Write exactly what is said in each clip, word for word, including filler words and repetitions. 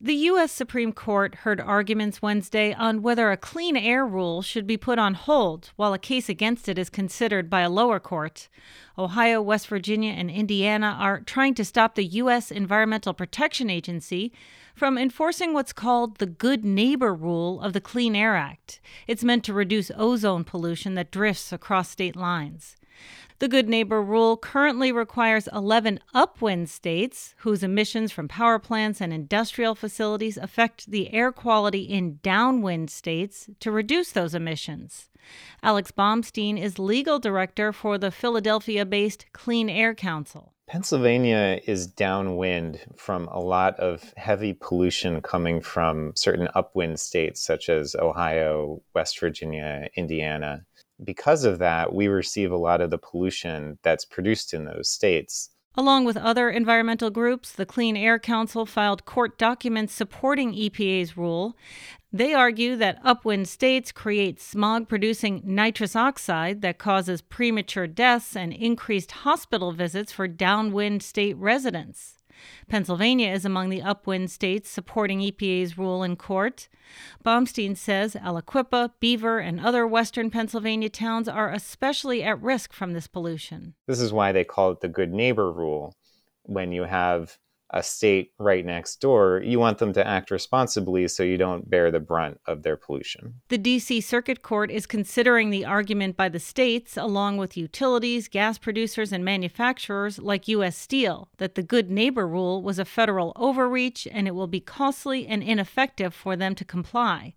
The U S Supreme Court heard arguments Wednesday on whether a clean air rule should be put on hold while a case against it is considered by a lower court. Ohio, West Virginia, and Indiana are trying to stop the U S Environmental Protection Agency from enforcing what's called the Good Neighbor Rule of the Clean Air Act. It's meant to reduce ozone pollution that drifts across state lines. The Good Neighbor Rule currently requires eleven upwind states, whose emissions from power plants and industrial facilities affect the air quality in downwind states, to reduce those emissions. Alex Baumstein is legal director for the Philadelphia-based Clean Air Council. Pennsylvania is downwind from a lot of heavy pollution coming from certain upwind states such as Ohio, West Virginia, Indiana. Because of that, we receive a lot of the pollution that's produced in those states. Along with other environmental groups, the Clean Air Council filed court documents supporting E P A's rule. They argue that upwind states create smog-producing nitrous oxide that causes premature deaths and increased hospital visits for downwind state residents. Pennsylvania is among the upwind states supporting E P A's rule in court. Baumstein says Aliquippa, Beaver, and other western Pennsylvania towns are especially at risk from this pollution. This is why they call it the Good Neighbor Rule. When you have a state right next door, you want them to act responsibly so you don't bear the brunt of their pollution. The D C Circuit Court is considering the argument by the states, along with utilities, gas producers, and manufacturers like U S Steel, that the Good Neighbor Rule was a federal overreach and it will be costly and ineffective for them to comply.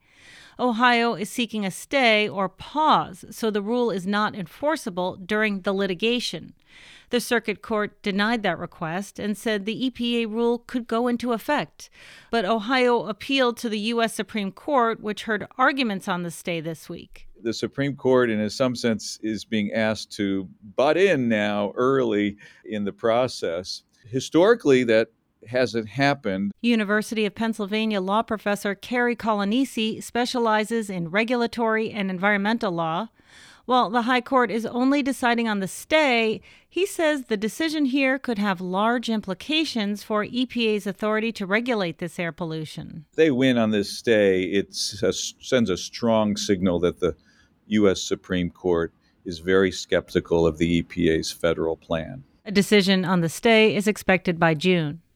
Ohio is seeking a stay or pause so the rule is not enforceable during the litigation. The circuit court denied that request and said the E P A rule could go into effect. But Ohio appealed to the U S Supreme Court, which heard arguments on the stay this week. The Supreme Court, in some sense, is being asked to butt in now early in the process. Historically, that hasn't happened. University of Pennsylvania law professor Carrie Colonisi specializes in regulatory and environmental law. While the High Court is only deciding on the stay, he says the decision here could have large implications for E P A's authority to regulate this air pollution. If they win on this stay, it sends a strong signal that the U S Supreme Court is very skeptical of the E P A's federal plan. A decision on the stay is expected by June.